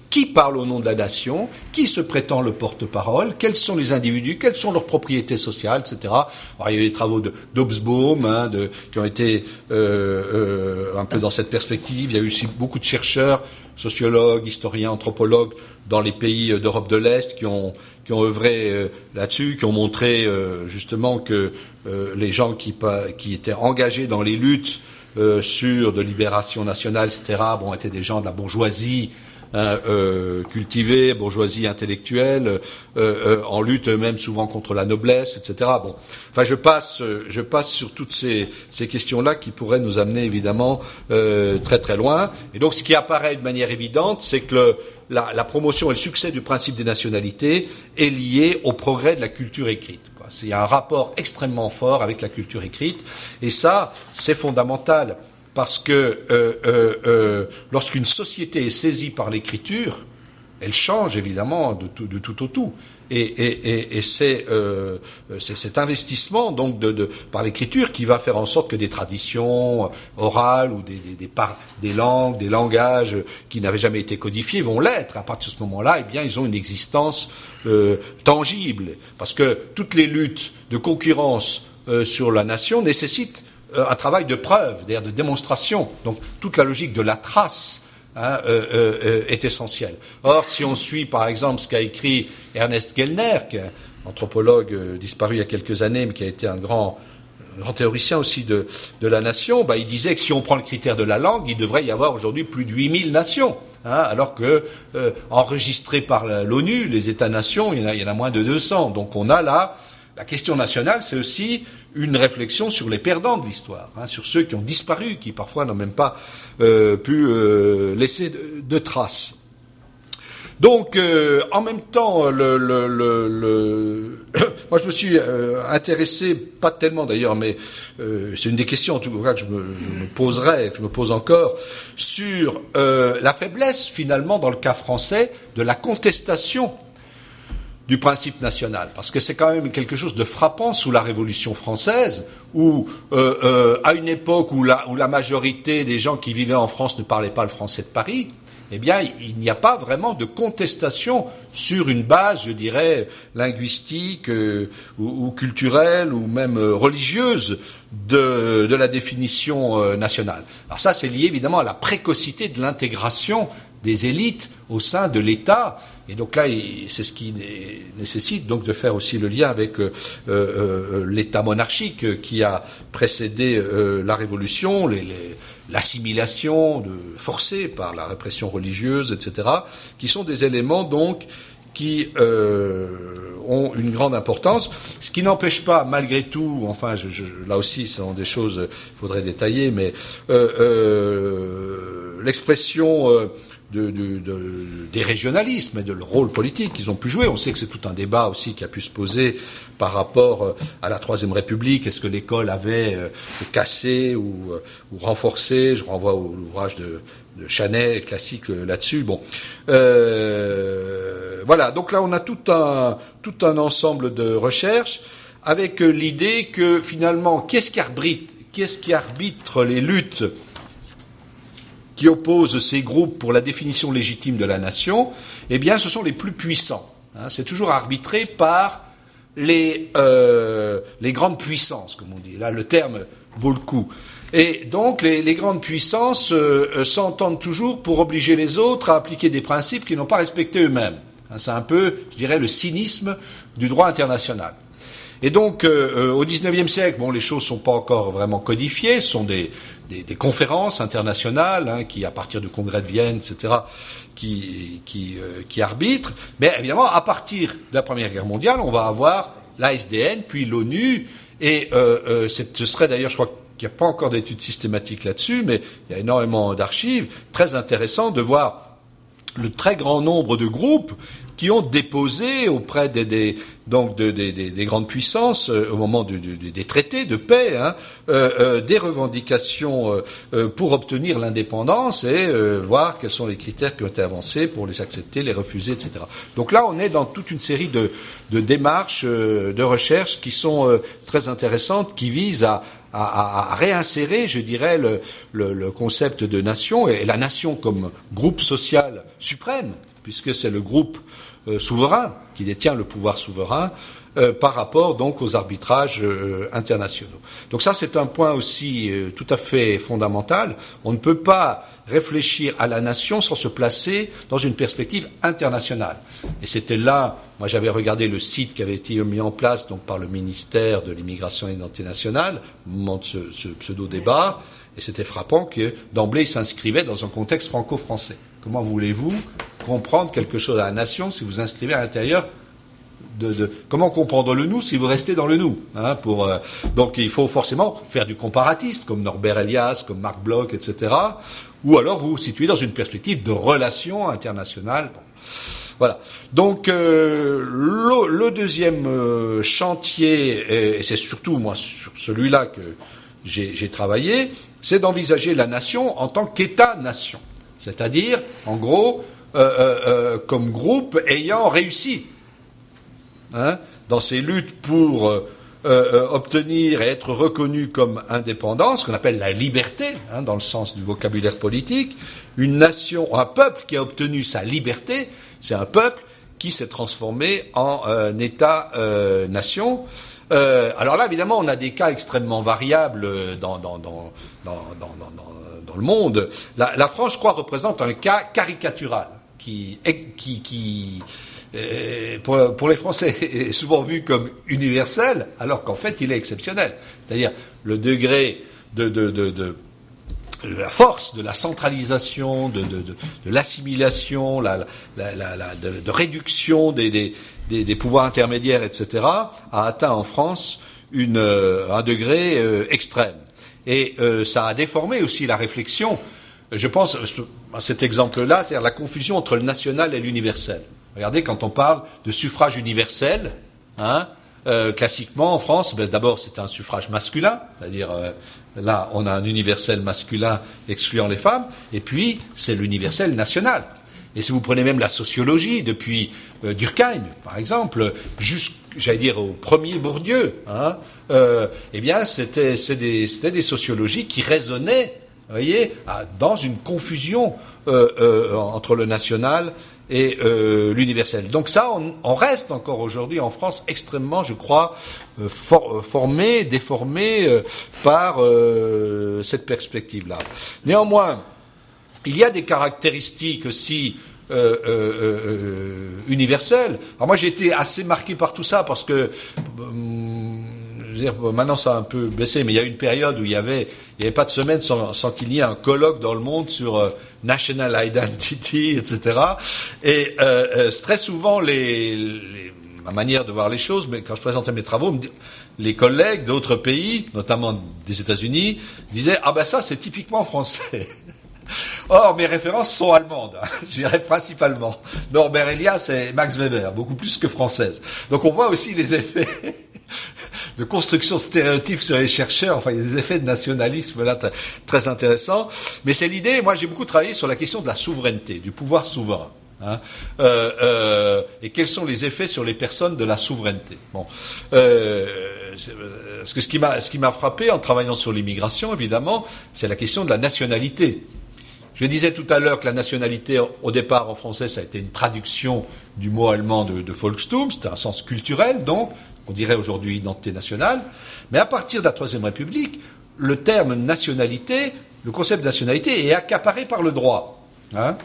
qui parle au nom de la nation, qui se prétend le porte-parole, quels sont les individus, quelles sont leurs propriétés sociales, et cetera. Alors, il y a eu les travaux de, d'Hobsbawm, hein, de, qui ont été euh, euh, un peu dans cette perspective. Il y a eu aussi beaucoup de chercheurs, sociologues, historiens, anthropologues dans les pays d'Europe de l'Est qui ont qui ont œuvré euh, là-dessus, qui ont montré euh, justement que euh, les gens qui, qui étaient engagés dans les luttes euh, sur de libération nationale, et cetera, bon, étaient des gens de la bourgeoisie, Hein, euh, cultivée, bourgeoisie intellectuelle, euh, euh, en lutte même souvent contre la noblesse, et cetera. Bon, enfin, je passe, je passe sur toutes ces, ces questions-là qui pourraient nous amener évidemment euh, très très loin. Et donc, ce qui apparaît de manière évidente, c'est que le, la, la promotion et le succès du principe des nationalités est lié au progrès de la culture écrite. Quoi. Il y a un rapport extrêmement fort avec la culture écrite, et ça, c'est fondamental. Parce que euh, euh, euh, lorsqu'une société est saisie par l'écriture, elle change évidemment de tout, de tout au tout. Et, et, et, et c'est, euh, c'est cet investissement donc de, de, par l'écriture qui va faire en sorte que des traditions orales ou des, des, des, par, des langues, des langages qui n'avaient jamais été codifiés vont l'être. À partir de ce moment-là, eh bien, ils ont une existence euh, tangible. Parce que toutes les luttes de concurrence euh, sur la nation nécessitent un travail de preuve, c'est-à-dire de démonstration. Donc toute la logique de la trace hein, euh, euh, est essentielle. Or, si on suit par exemple ce qu'a écrit Ernest Gellner, qui est un anthropologue euh, disparu il y a quelques années, mais qui a été un grand, un grand théoricien aussi de, de la nation, bah, il disait que si on prend le critère de la langue, il devrait y avoir aujourd'hui plus de huit mille nations. Hein, alors que euh, enregistrés par l'ONU, les États-nations, il y en a, il y en a moins de deux cents. Donc on a là la question nationale, c'est aussi une réflexion sur les perdants de l'histoire, hein, sur ceux qui ont disparu, qui parfois n'ont même pas euh, pu euh, laisser de, de traces. Donc, euh, en même temps, le, le, le, le... moi je me suis euh, intéressé, pas tellement d'ailleurs, mais euh, c'est une des questions en tout cas que je me, je me poserai, que je me pose encore, sur euh, la faiblesse finalement dans le cas français de la contestation du principe national, parce que c'est quand même quelque chose de frappant sous la Révolution française, où euh, euh, à une époque où la, où la majorité des gens qui vivaient en France ne parlaient pas le français de Paris, eh bien, il n'y a pas vraiment de contestation sur une base, je dirais, linguistique euh, ou, ou culturelle ou même euh, religieuse de, de la définition euh, nationale. Alors ça, c'est lié évidemment à la précocité de l'intégration des élites au sein de l'État. Et donc là, c'est ce qui nécessite donc de faire aussi le lien avec euh, euh, l'État monarchique qui a précédé euh, la Révolution, les, les, l'assimilation de, forcée par la répression religieuse, et cetera, qui sont des éléments donc qui euh, ont une grande importance, ce qui n'empêche pas, malgré tout, enfin, je, je, là aussi, ce sont des choses qu'il faudrait détailler, mais euh, euh, l'expression euh, De, de, de, des régionalismes et de leur rôle politique qu'ils ont pu jouer. On sait que c'est tout un débat aussi qui a pu se poser par rapport à la Troisième République. Est-ce que l'école avait euh, cassé ou, ou renforcé? Je renvoie à l'ouvrage de, de Chanet, classique euh, là-dessus. Bon, euh, voilà. Donc là, on a tout un tout un ensemble de recherches avec euh, l'idée que finalement, qu'est-ce qui arbitre, qu'est-ce qui arbitre les luttes qui opposent ces groupes pour la définition légitime de la nation, eh bien, ce sont les plus puissants. Hein, c'est toujours arbitré par les, euh, les grandes puissances, comme on dit. Là, le terme vaut le coup. Et donc, les, les grandes puissances euh, s'entendent toujours pour obliger les autres à appliquer des principes qu'ils n'ont pas respectés eux-mêmes. Hein, c'est un peu, je dirais, le cynisme du droit international. Et donc, euh, au dix-neuvième siècle, bon, les choses sont pas encore vraiment codifiées, ce sont des Des, des conférences internationales hein, qui, à partir du Congrès de Vienne, et cetera, qui, qui, euh, qui arbitrent. Mais évidemment, à partir de la Première Guerre mondiale, on va avoir l'A S D N, puis l'ONU, et euh, euh, ce serait d'ailleurs, je crois qu'il n'y a pas encore d'études systématiques là-dessus, mais il y a énormément d'archives, très intéressant de voir le très grand nombre de groupes qui ont déposé auprès des, des donc de, des, des, des grandes puissances euh, au moment du, du, des traités de paix, hein, euh, euh, des revendications euh, euh, pour obtenir l'indépendance et euh, voir quels sont les critères qui ont été avancés pour les accepter, les refuser, et cetera. Donc là, on est dans toute une série de, de démarches, euh, de recherches qui sont euh, très intéressantes, qui visent à À, à, à réinsérer, je dirais, le, le, le concept de nation et la nation comme groupe social suprême, puisque c'est le groupe euh, souverain qui détient le pouvoir souverain euh, par rapport donc aux arbitrages euh, internationaux. Donc ça, c'est un point aussi euh, tout à fait fondamental. On ne peut pas réfléchir à la nation sans se placer dans une perspective internationale. Et c'était là, moi j'avais regardé le site qui avait été mis en place donc par le ministère de l'Immigration et de l'Identité nationale au moment de ce, ce pseudo-débat, et c'était frappant que d'emblée il s'inscrivait dans un contexte franco-français. Comment voulez-vous comprendre quelque chose à la nation si vous inscrivez à l'intérieur de, de comment comprendre le nous si vous restez dans le nous, hein, pour euh, donc il faut forcément faire du comparatisme comme Norbert Elias, comme Marc Bloch, et cetera. Ou alors vous vous situez dans une perspective de relations internationales. Bon. Voilà. Donc euh, le, le deuxième euh, chantier, et c'est surtout moi sur celui-là que j'ai, j'ai travaillé, c'est d'envisager la nation en tant qu'État-nation, c'est-à-dire en gros euh, euh, euh, comme groupe ayant réussi hein, dans ses luttes pour euh, Euh, obtenir et être reconnu comme indépendant, ce qu'on appelle la liberté, hein, dans le sens du vocabulaire politique. Une nation, un peuple qui a obtenu sa liberté, c'est un peuple qui s'est transformé en euh, État-nation. Euh, euh, alors là, évidemment, on a des cas extrêmement variables dans, dans, dans, dans, dans, dans, dans le monde. La, la France, je crois, représente un cas caricatural qui... qui, qui Pour, pour les Français, est souvent vu comme universel, alors qu'en fait, il est exceptionnel. C'est-à-dire le degré de, de, de, de, de la force, de la centralisation, de, de, de, de l'assimilation, la, la, la, la, de, de réduction des, des, des, des pouvoirs intermédiaires, et cetera, a atteint en France une, un degré euh, extrême. Et euh, ça a déformé aussi la réflexion. Je pense à cet exemple-là, c'est-à-dire la confusion entre le national et l'universel. Regardez, quand on parle de suffrage universel, hein, euh, classiquement en France, ben, d'abord c'est un suffrage masculin, c'est-à-dire euh, là on a un universel masculin excluant les femmes, et puis c'est l'universel national. Et si vous prenez même la sociologie, depuis euh, Durkheim par exemple, jusqu'à, j'allais dire, au premier Bourdieu, hein, euh, eh bien c'était, c'est des, c'était des sociologies qui raisonnaient, vous voyez, dans une confusion euh, euh, entre le national et euh, l'universel. Donc ça, on, on reste encore aujourd'hui en France extrêmement, je crois, euh, for, formé, déformé euh, par euh, cette perspective-là. Néanmoins, il y a des caractéristiques aussi euh, euh, euh, universelles. Alors moi, j'ai été assez marqué par tout ça parce que euh, je veux dire, maintenant ça a un peu baissé, mais il y a eu une période où il y avait, il n'y avait pas de semaine sans, sans qu'il y ait un colloque dans le monde sur euh, national identity, et cetera. Et euh, euh, très souvent, les, les, ma manière de voir les choses, mais quand je présentais mes travaux, les collègues d'autres pays, notamment des États-Unis, disaient « Ah ben ça, c'est typiquement français ». Or, mes références sont allemandes, hein, je dirais principalement. Norbert Elias et Max Weber, beaucoup plus que françaises. Donc on voit aussi les effets de construction stéréotype sur les chercheurs. Enfin, il y a des effets de nationalisme là très, très intéressants. Mais c'est l'idée. Moi, j'ai beaucoup travaillé sur la question de la souveraineté, du pouvoir souverain. Hein, euh, euh, et quels sont les effets sur les personnes de la souveraineté. Bon, euh, ce, que, ce qui m'a, ce qui m'a frappé en travaillant sur l'immigration, évidemment, c'est la question de la nationalité. Je disais tout à l'heure que la nationalité, au départ en français, ça a été une traduction du mot allemand de, de Volkstum, c'était un sens culturel, donc on dirait aujourd'hui identité nationale, mais à partir de la Troisième République, le terme nationalité, le concept de nationalité est accaparé par le droit. Hein,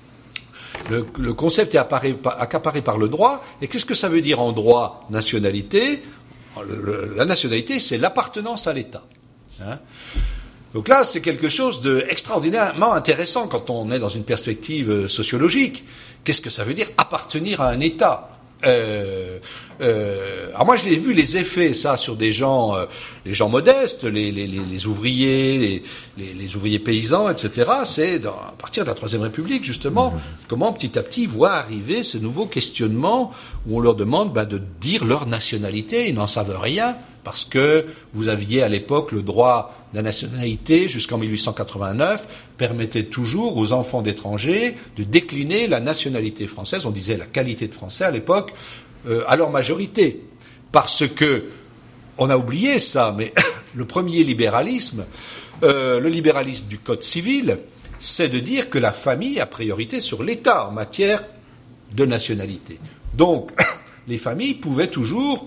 le, le concept est accaparé, accaparé par le droit, et qu'est-ce que ça veut dire en droit, nationalité? le, La nationalité, c'est l'appartenance à l'État. Hein, donc là, c'est quelque chose d'extraordinairement intéressant quand on est dans une perspective sociologique. Qu'est-ce que ça veut dire appartenir à un État? Euh, euh, alors moi, je l'ai vu les effets, ça, sur des gens, euh, les gens modestes, les, les, les, les ouvriers, les, les, les ouvriers paysans, et cetera. C'est dans, à partir de la Troisième République, justement, mmh. comment petit à petit voit arriver ce nouveau questionnement où on leur demande bah, de dire leur nationalité. Ils n'en savent rien parce que vous aviez à l'époque le droit de la nationalité jusqu'en mille huit cent quatre-vingt-neuf permettait toujours aux enfants d'étrangers de décliner la nationalité française. On disait la qualité de français à l'époque. Euh, à leur majorité, parce que on a oublié ça, mais le premier libéralisme, euh, le libéralisme du Code civil, c'est de dire que la famille a priorité sur l'État en matière de nationalité. Donc, les familles pouvaient toujours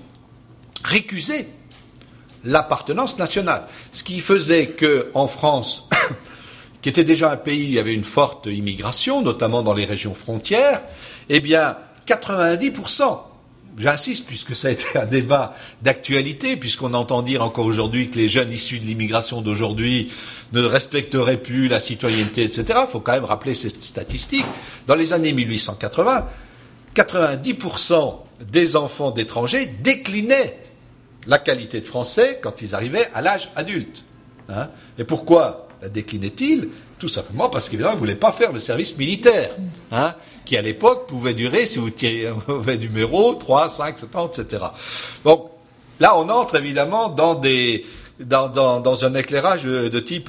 récuser l'appartenance nationale. Ce qui faisait que, en France, qui était déjà un pays où il y avait une forte immigration, notamment dans les régions frontières, eh bien, quatre-vingt-dix pour cent, j'insiste, puisque ça a été un débat d'actualité, puisqu'on entend dire encore aujourd'hui que les jeunes issus de l'immigration d'aujourd'hui ne respecteraient plus la citoyenneté, et cetera. Il faut quand même rappeler ces statistiques. Dans les années mille huit cent quatre-vingts, quatre-vingt-dix pour cent des enfants d'étrangers déclinaient la qualité de français quand ils arrivaient à l'âge adulte. Hein. Et pourquoi la déclinaient-ils ? Tout simplement parce qu'évidemment, ils ne voulaient pas faire le service militaire, hein, qui à l'époque pouvait durer, si vous tirez un mauvais numéro, trois, cinq, sept ans, et cetera. Donc là, on entre évidemment dans des dans, dans, dans un éclairage de, de type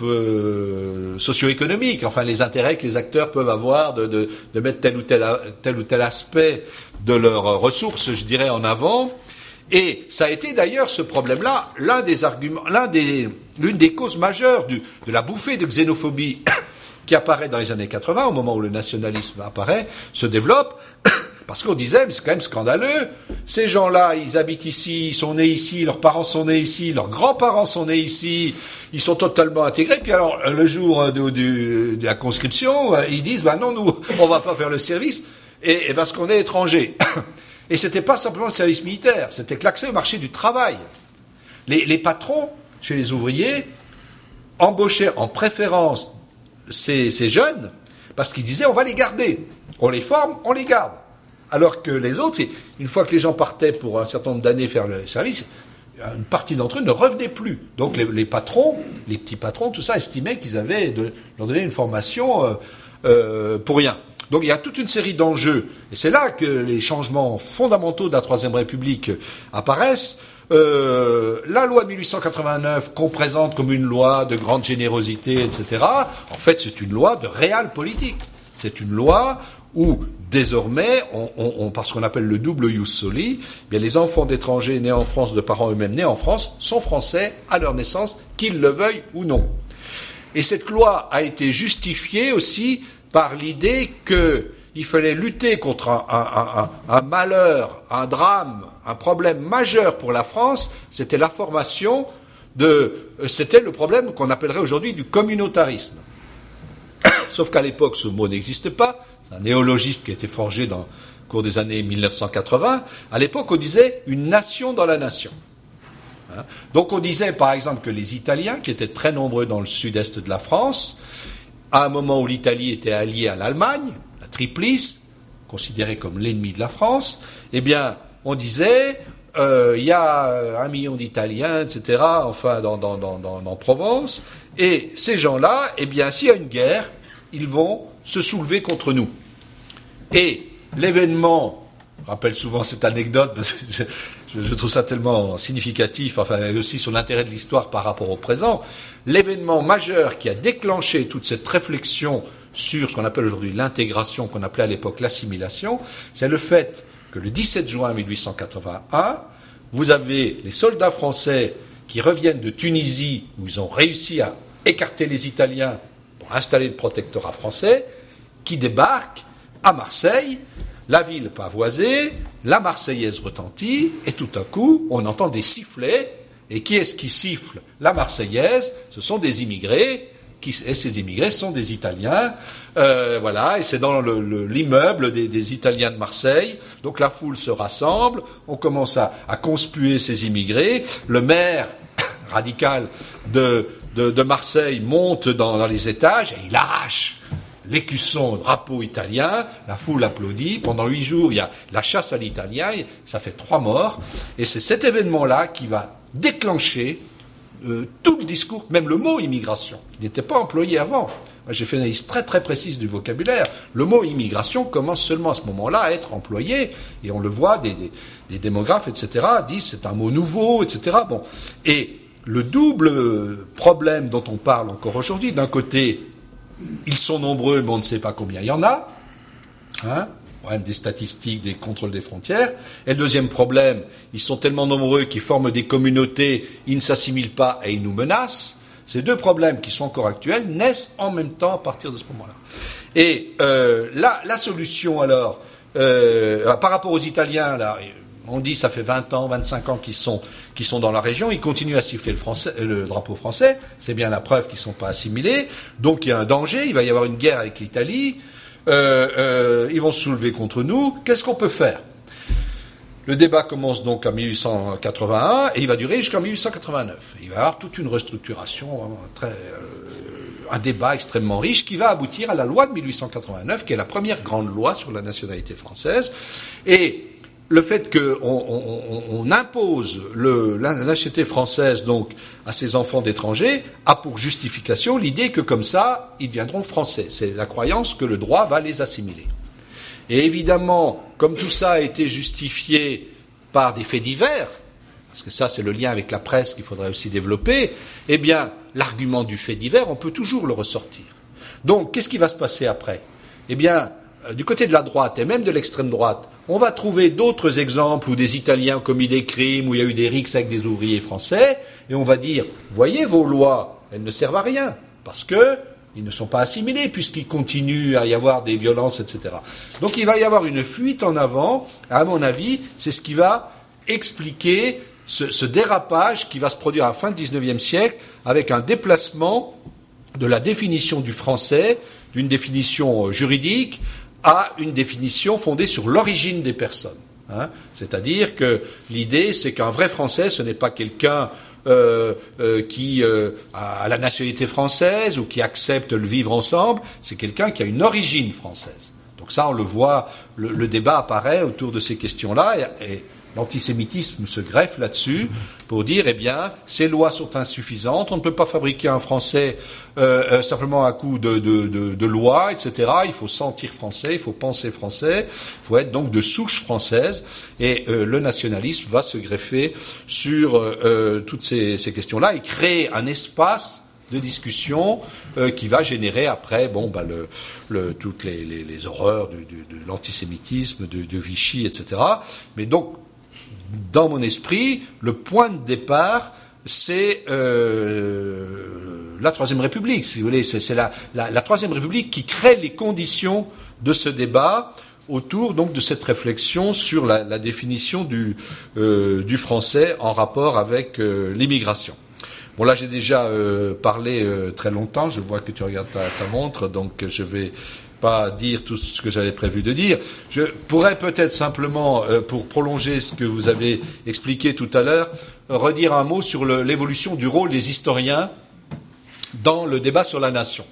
euh, socio-économique, enfin les intérêts que les acteurs peuvent avoir de, de, de mettre tel ou tel, tel ou tel aspect de leurs ressources, je dirais, en avant. Et ça a été d'ailleurs ce problème-là, l'un des arguments, l'un des, l'une des causes majeures du, de la bouffée de xénophobie qui apparaît dans les années quatre-vingts, au moment où le nationalisme apparaît, se développe, parce qu'on disait, mais c'est quand même scandaleux, ces gens-là, ils habitent ici, ils sont nés ici, leurs parents sont nés ici, leurs grands-parents sont nés ici, ils sont totalement intégrés, puis alors, le jour de, de, de la conscription, ils disent, ben non, nous, on va pas faire le service, et, et parce qu'on est étrangers. Et c'était pas simplement le service militaire, c'était que l'accès au marché du travail. Les, les patrons, chez les ouvriers, embauchaient en préférence ces, ces jeunes, parce qu'ils disaient, on va les garder. On les forme, on les garde. Alors que les autres, une fois que les gens partaient pour un certain nombre d'années faire le service, une partie d'entre eux ne revenait plus. Donc les, les patrons, les petits patrons, tout ça, estimaient qu'ils avaient de leur donner une formation euh, euh, pour rien. Donc il y a toute une série d'enjeux, et c'est là que les changements fondamentaux de la Troisième République apparaissent. Euh, la loi de mille huit cent quatre-vingt-neuf, qu'on présente comme une loi de grande générosité, et cetera, en fait c'est une loi de réal politique. C'est une loi où désormais, on, on, on, par ce qu'on appelle le double ius soli, eh bien, les enfants d'étrangers nés en France, de parents eux-mêmes nés en France, sont français à leur naissance, qu'ils le veuillent ou non. Et cette loi a été justifiée aussi par l'idée qu'il fallait lutter contre un, un, un, un malheur, un drame, un problème majeur pour la France, c'était la formation de... C'était le problème qu'on appellerait aujourd'hui du communautarisme. Sauf qu'à l'époque, ce mot n'existe pas. C'est un néologisme qui a été forgé dans le cours des années mille neuf cent quatre-vingts. À l'époque, on disait une nation dans la nation. Hein? Donc on disait, par exemple, que les Italiens, qui étaient très nombreux dans le sud-est de la France, à un moment où l'Italie était alliée à l'Allemagne, la Triplice, considérée comme l'ennemi de la France, eh bien, on disait, euh, il y a un million d'Italiens, et cetera, enfin, dans, dans, dans, dans, dans Provence, et ces gens-là, eh bien, s'il y a une guerre, ils vont se soulever contre nous. Et l'événement, je rappelle souvent cette anecdote, parce que je, je, je trouve ça tellement significatif, enfin, aussi sur l'intérêt de l'histoire par rapport au présent, l'événement majeur qui a déclenché toute cette réflexion sur ce qu'on appelle aujourd'hui l'intégration, qu'on appelait à l'époque l'assimilation, c'est le fait que le dix-sept juin mille huit cent quatre-vingt-un, vous avez les soldats français qui reviennent de Tunisie, où ils ont réussi à écarter les Italiens pour installer le protectorat français, qui débarquent à Marseille, la ville pavoisée, la Marseillaise retentit, et tout à coup, on entend des sifflets, et qui est-ce qui siffle la Marseillaise? Ce sont des immigrés, qui, et ces immigrés sont des Italiens, euh, voilà, et c'est dans le, le, l'immeuble des, des Italiens de Marseille, donc la foule se rassemble, on commence à, à conspuer ces immigrés, le maire radical de, de, de Marseille monte dans, dans les étages, et il arrache l'écusson, drapeau italien, la foule applaudit, pendant huit jours, il y a la chasse à l'italien, ça fait trois morts, et c'est cet événement-là qui va déclencher euh, tout le discours, même le mot immigration, qui n'était pas employé avant. Moi, j'ai fait une analyse très très précise du vocabulaire. Le mot immigration commence seulement à ce moment-là à être employé, et on le voit, des, des, des démographes, et cetera, disent c'est un mot nouveau, et cetera. Bon. Et le double problème dont on parle encore aujourd'hui, d'un côté, ils sont nombreux, mais on ne sait pas combien il y en a, hein, problème des statistiques, des contrôles des frontières. Et le deuxième problème, ils sont tellement nombreux qu'ils forment des communautés, ils ne s'assimilent pas et ils nous menacent. Ces deux problèmes qui sont encore actuels naissent en même temps à partir de ce moment-là. Et euh, la, la solution alors euh, par rapport aux Italiens, là, on dit ça fait vingt ans, vingt-cinq ans qu'ils sont, qu'ils sont dans la région, ils continuent à siffler le, français, le drapeau français, c'est bien la preuve qu'ils ne sont pas assimilés, donc il y a un danger, il va y avoir une guerre avec l'Italie, euh, euh, ils vont se soulever contre nous, qu'est-ce qu'on peut faire? Le débat commence donc en mille huit cent quatre-vingt-un et il va durer jusqu'en mille huit cent quatre-vingt-neuf. Il va y avoir toute une restructuration, très, euh, un débat extrêmement riche qui va aboutir à la loi de mille huit cent quatre-vingt-neuf, qui est la première grande loi sur la nationalité française. Et le fait qu'on on, on impose le, la nationalité française donc à ces enfants d'étrangers a pour justification l'idée que comme ça, ils deviendront français. C'est la croyance que le droit va les assimiler. Et évidemment, comme tout ça a été justifié par des faits divers, parce que ça c'est le lien avec la presse qu'il faudrait aussi développer, eh bien, l'argument du fait divers, on peut toujours le ressortir. Donc, qu'est-ce qui va se passer après? Eh bien, euh, du côté de la droite, et même de l'extrême droite, on va trouver d'autres exemples où des Italiens ont commis des crimes, où il y a eu des rixes avec des ouvriers français, et on va dire, voyez vos lois, elles ne servent à rien, parce que ils ne sont pas assimilés puisqu'il continue à y avoir des violences, et cetera. Donc il va y avoir une fuite en avant. À mon avis, c'est ce qui va expliquer ce, ce dérapage qui va se produire à la fin du dix-neuvième siècle avec un déplacement de la définition du français, d'une définition juridique, à une définition fondée sur l'origine des personnes. Hein. C'est-à-dire que l'idée, c'est qu'un vrai Français, ce n'est pas quelqu'un Euh, euh, qui euh, a la nationalité française ou qui accepte le vivre ensemble, c'est quelqu'un qui a une origine française. Donc ça, on le voit, le, le débat apparaît autour de ces questions-là, et, et l'antisémitisme se greffe là-dessus pour dire, eh bien, ces lois sont insuffisantes, on ne peut pas fabriquer un Français euh, euh, simplement à coup de, de, de, de lois, et cetera. Il faut sentir français, il faut penser français, il faut être donc de souche française, et euh, le nationalisme va se greffer sur euh, toutes ces, ces questions-là et créer un espace de discussion euh, qui va générer après bon bah le, le toutes les, les, les horreurs de, de, de l'antisémitisme, de, de Vichy, et cetera. Mais donc dans mon esprit, le point de départ, c'est euh, la Troisième République, si vous voulez. C'est, c'est la, la, la Troisième République qui crée les conditions de ce débat autour donc de cette réflexion sur la, la définition du, euh, du français en rapport avec euh, l'immigration. Bon, là, j'ai déjà euh, parlé euh, très longtemps. Je vois que tu regardes ta, ta montre, donc je vais pas dire tout ce que j'avais prévu de dire. Je pourrais peut-être simplement, euh, pour prolonger ce que vous avez expliqué tout à l'heure, redire un mot sur le, l'évolution du rôle des historiens dans le débat sur la nation.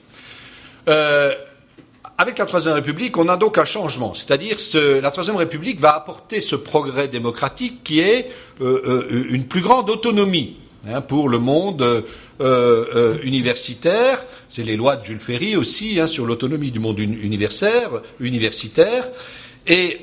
Euh, avec la Troisième République, on a donc un changement, c'est-à-dire ce, la Troisième République va apporter ce progrès démocratique qui est euh, euh, une plus grande autonomie hein, pour le monde euh, euh, universitaire. C'est les lois de Jules Ferry aussi hein, sur l'autonomie du monde universitaire. universitaire. Et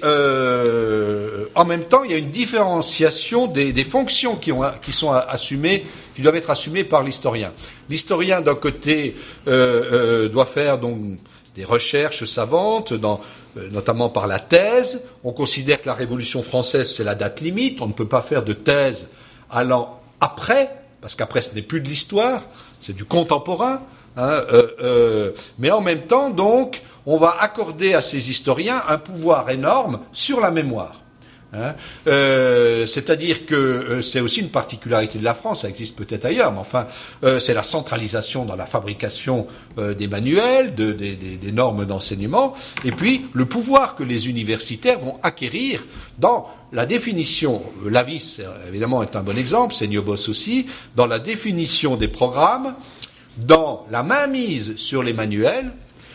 euh, en même temps, il y a une différenciation des, des fonctions qui, ont, qui sont assumées, qui doivent être assumées par l'historien. L'historien, d'un côté, euh, euh, doit faire donc des recherches savantes, dans, euh, notamment par la thèse. On considère que la Révolution française, c'est la date limite. On ne peut pas faire de thèse allant après, parce qu'après, ce n'est plus de l'histoire, c'est du contemporain. Hein, euh, euh, mais en même temps, donc, on va accorder à ces historiens un pouvoir énorme sur la mémoire. Hein. Euh, c'est-à-dire que euh, c'est aussi une particularité de la France, ça existe peut-être ailleurs, mais enfin, euh, c'est la centralisation dans la fabrication euh, des manuels, de, des, des, des normes d'enseignement, et puis le pouvoir que les universitaires vont acquérir dans la définition. Lavis, évidemment, est un bon exemple, Seignobos aussi, dans la définition des programmes, dans la mainmise sur les manuels,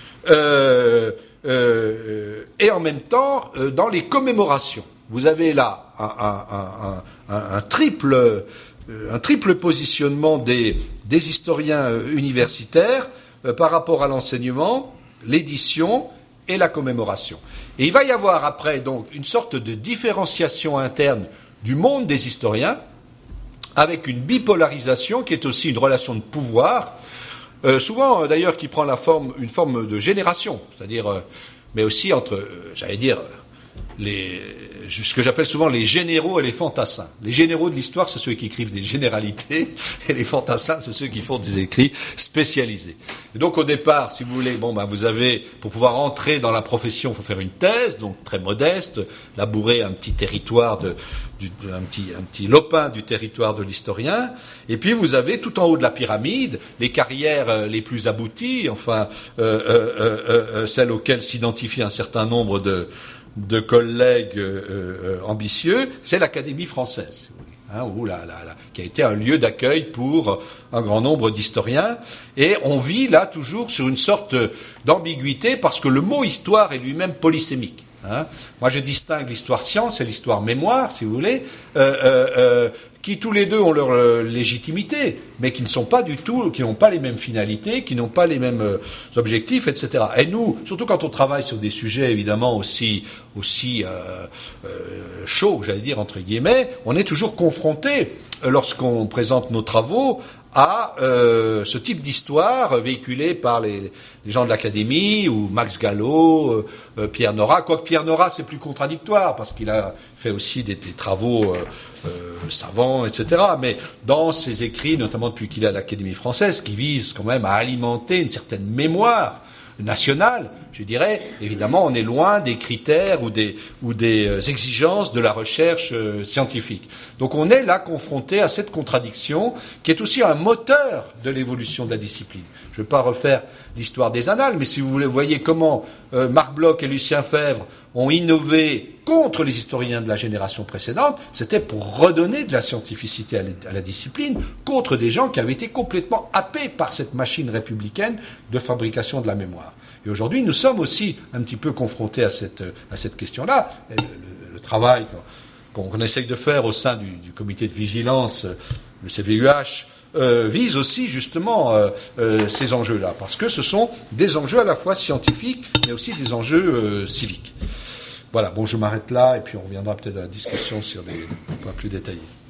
euh, euh, et en même temps euh, dans les commémorations. Vous avez là un, un, un, un, un, triple, euh, un triple positionnement des, des historiens euh, universitaires euh, par rapport à l'enseignement, l'édition et la commémoration. Et il va y avoir après donc une sorte de différenciation interne du monde des historiens, avec une bipolarisation qui est aussi une relation de pouvoir, euh, souvent euh, d'ailleurs qui prend la forme, une forme de génération, c'est-à-dire, euh, mais aussi entre, euh, j'allais dire, les, ce que j'appelle souvent les généraux et les fantassins. Les généraux de l'histoire, c'est ceux qui écrivent des généralités, et les fantassins, c'est ceux qui font des écrits spécialisés. Et donc, au départ, si vous voulez, bon, ben, vous avez, pour pouvoir entrer dans la profession, il faut faire une thèse, donc très modeste, labourer un petit territoire de, du, un petit, un petit lopin du territoire de l'historien. Et puis, vous avez tout en haut de la pyramide, les carrières euh, les plus abouties, enfin, euh, euh, euh, euh, celles auxquelles s'identifient un certain nombre de, de collègues euh, euh, ambitieux, c'est l'Académie française, hein, où la, la, la, qui a été un lieu d'accueil pour un grand nombre d'historiens. Et on vit là toujours sur une sorte d'ambiguïté parce que le mot histoire est lui-même polysémique. Hein. Moi, je distingue l'histoire-science et l'histoire-mémoire, si vous voulez, euh, euh, euh, qui tous les deux ont leur euh, légitimité, mais qui ne sont pas du tout, qui n'ont pas les mêmes finalités, qui n'ont pas les mêmes euh, objectifs, et cetera. Et nous, surtout quand on travaille sur des sujets évidemment aussi aussi euh, euh, chauds, j'allais dire entre guillemets, on est toujours confronté, euh, lorsqu'on présente nos travaux, à euh, ce type d'histoire véhiculée par les, les gens de l'Académie, ou Max Gallo, euh, euh, Pierre Nora. Quoique Pierre Nora, c'est plus contradictoire, parce qu'il a fait aussi des, des travaux euh, euh, savants, et cetera. Mais dans ses écrits, notamment depuis qu'il est à l'Académie française, qui visent quand même à alimenter une certaine mémoire nationale, je dirais, évidemment, on est loin des critères ou des, ou des euh, exigences de la recherche euh, scientifique. Donc on est là confronté à cette contradiction qui est aussi un moteur de l'évolution de la discipline. Je ne vais pas refaire l'histoire des annales, mais si vous voyez comment euh, Marc Bloch et Lucien Febvre ont innové contre les historiens de la génération précédente, c'était pour redonner de la scientificité à la, à la discipline, contre des gens qui avaient été complètement happés par cette machine républicaine de fabrication de la mémoire. Et aujourd'hui, nous sommes aussi un petit peu confrontés à cette, à cette question-là. Le, le, le travail qu'on, qu'on essaye de faire au sein du, du comité de vigilance, le C V U H, euh, vise aussi justement euh, euh, ces enjeux-là, parce que ce sont des enjeux à la fois scientifiques, mais aussi des enjeux euh, civiques. Voilà, bon, je m'arrête là, et puis on reviendra peut-être à la discussion sur des points plus détaillés.